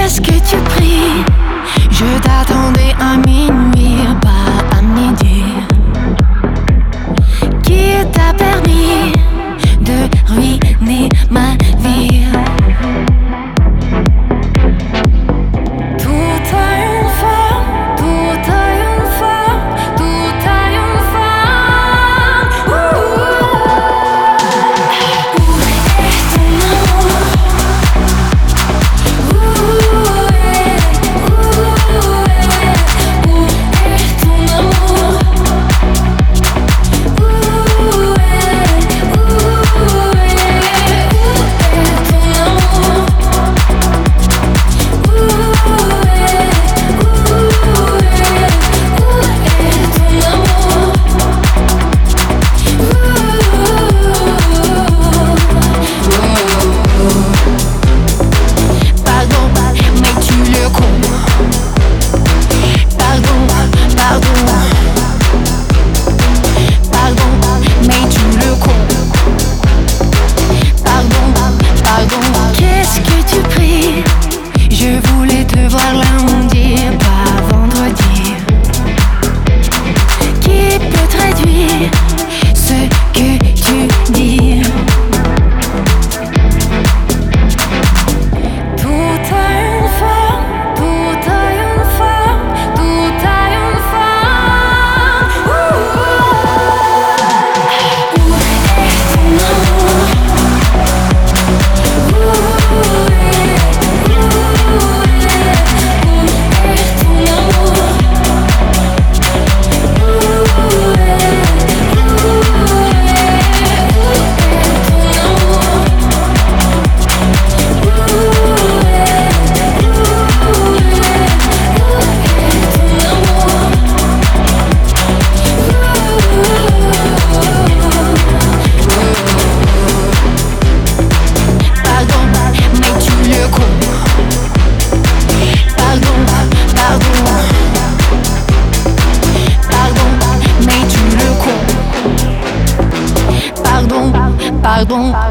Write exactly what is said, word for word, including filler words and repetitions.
Qu'est-ce que tu pries? Je t'attendais à minuit, pas à midi. Qui t'a permis de ruiner ma vie? Tout a une fin, tout a une fin, tout a une fin. Ouh. Où est ton amour? Où est, où est, où est ton amour? Où est, où est, où est ton amour? Où est, où est, où est ton amour? Pardon, mais tu le con. Pardon, pardon. Pardon, mais tu le con. Pardon, pardon. Qu'est-ce que tu pries? Je voulais te voir lundi, pas vendredi. Qui peut traduire ce que tu dis? Tout a une fin, tout a une fin, tout a une fin. Ouh. Où est ton amour? Où est, où est, où est ton amour? Où est, où est, où est ton amour? Pardon, mais tu le con. Pardon, pardon. Pardon, mais tu le con. Pardon, pardon.